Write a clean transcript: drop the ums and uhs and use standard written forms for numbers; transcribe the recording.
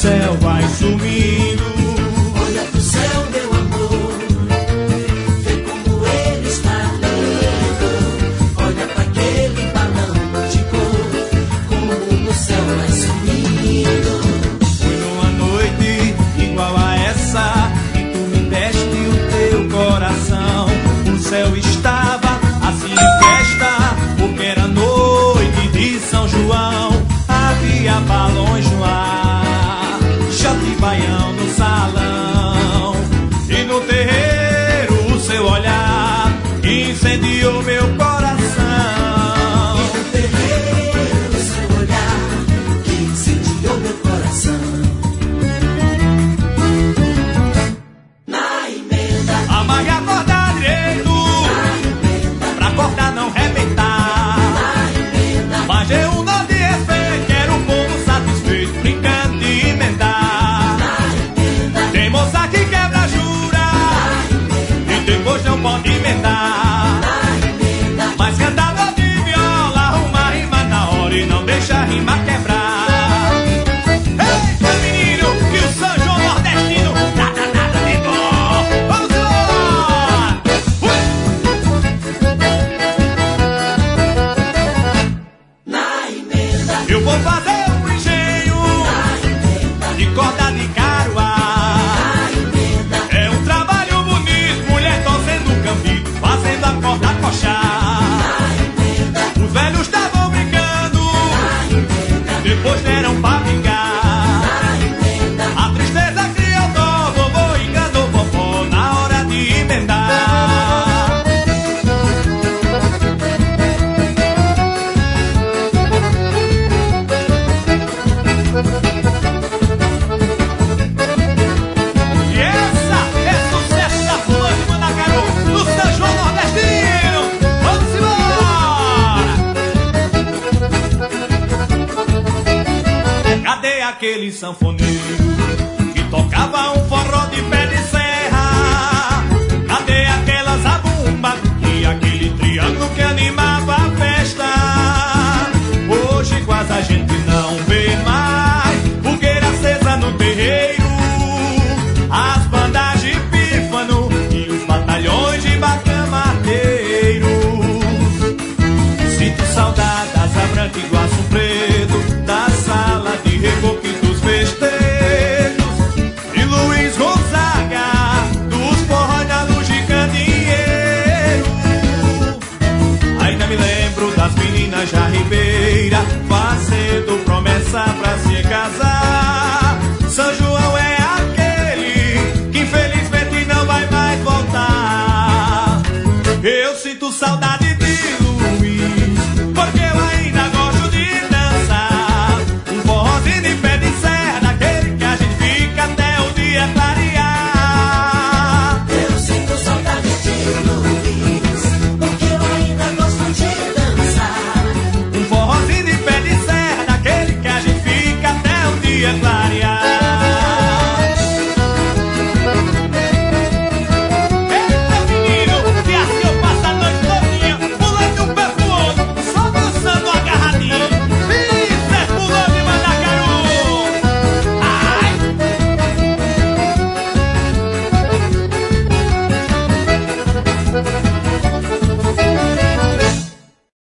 céu vai sumindo. Olha pro céu, meu amor, vê como ele está lindo. Olha pra aquele balão de cor, como no céu vai sumindo. Foi numa noite igual a essa que tu me deste o teu coração. O céu estava assim em festa, porque era noite de São João. Havia balões no ar, shot e baião no salão, e no terreiro o seu olhar incendiou meu coração. E no terreiro o seu olhar que incendiou meu coração. Na emenda, Amarre a corda direito, pra corda não rebentar. Mas eu não de respeito, quero o povo satisfeito, brincando de emendar. Tem moça que quebra jura, e depois não pode emendar. Mas cantador de viola arruma rima na hora e não deixa a rima quebrar. Eita menino, que o São João nordestino nada de bom. Vamos embora! na emenda, Eu vou fazer um engenho de corda de caruá. É um trabalho bonito, mulher torcendo o cambito, fazendo a corda coxar. Os velhos estavam brincando, depois deram pra vingar. A tristeza criou dó, vovô enganou vovó na hora de emendar. E essa é sucesso da Flor de Mandacaru, do São João nordestino. Vamos embora! Cadê aquele sanfoneiro que tocava um forró de pé de serra? Cadê aquela zabumba e aquele triângulo que animava a festa? Hoje quase a gente não vê mais fogueira acesa no terreiro, as bandas de pífano e os batalhões de bacamadeiro. Sinto saudade das Branca e Guaço Preto, da sala de reboque dos festejos, de Luiz Gonzaga, dos forró da Luz de Candeeiro. Ainda me lembro das meninas já ribeira, fazendo promessa pra se casar.